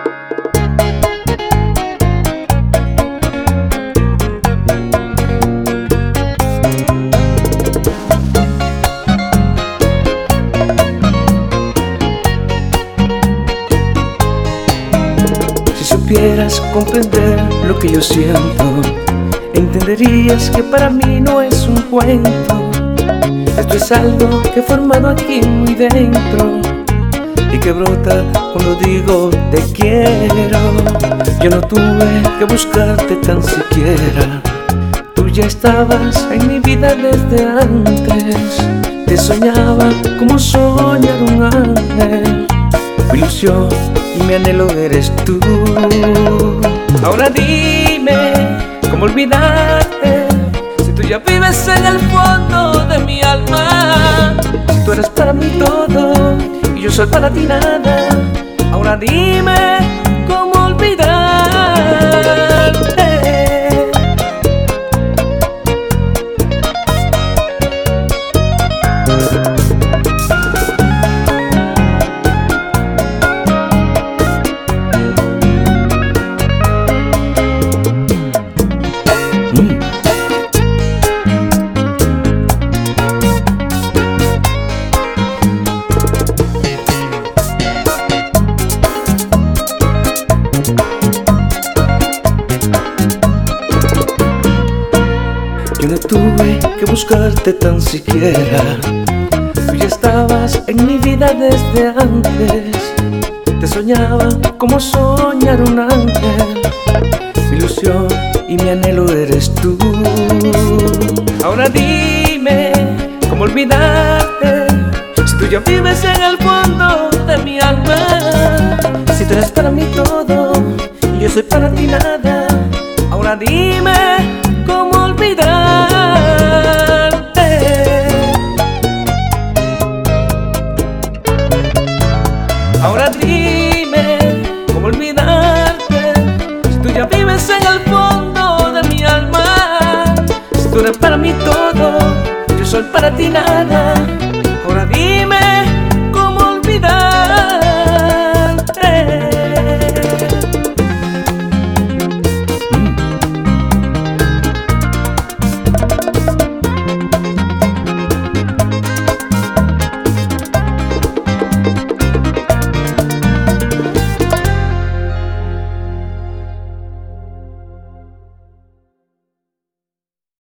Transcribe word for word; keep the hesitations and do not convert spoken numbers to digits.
Si supieras comprender lo que yo siento, entenderías que para mí no es un cuento. Esto es algo que he formado aquí muy dentro y que brota cuando digo te quiero. Yo no tuve que buscarte tan siquiera, tú ya estabas en mi vida desde antes. Te soñaba como soñar un ángel, mi ilusión y mi anhelo eres tú. Ahora dime, ¿cómo olvidarte? Si tú ya vives en el fondo de mi alma, si tú eres para mí todo y yo soy para ti nada. Ahora dime, ¿cómo olvidarte? Yo no tuve que buscarte tan siquiera, tú ya estabas en mi vida desde antes. Te soñaba como soñar un ángel, mi ilusión y mi anhelo eres tú. Ahora dime, ¿cómo olvidarte? Si tú ya vives en el fondo de mi alma, si tú eres para mí todo y yo soy para ti nada. Ahora dime, ¿cómo olvidarte? Ahora dime, ¿cómo olvidarte? Si tú ya vives en el fondo de mi alma, si tú eres para mí todo, yo soy para ti nada.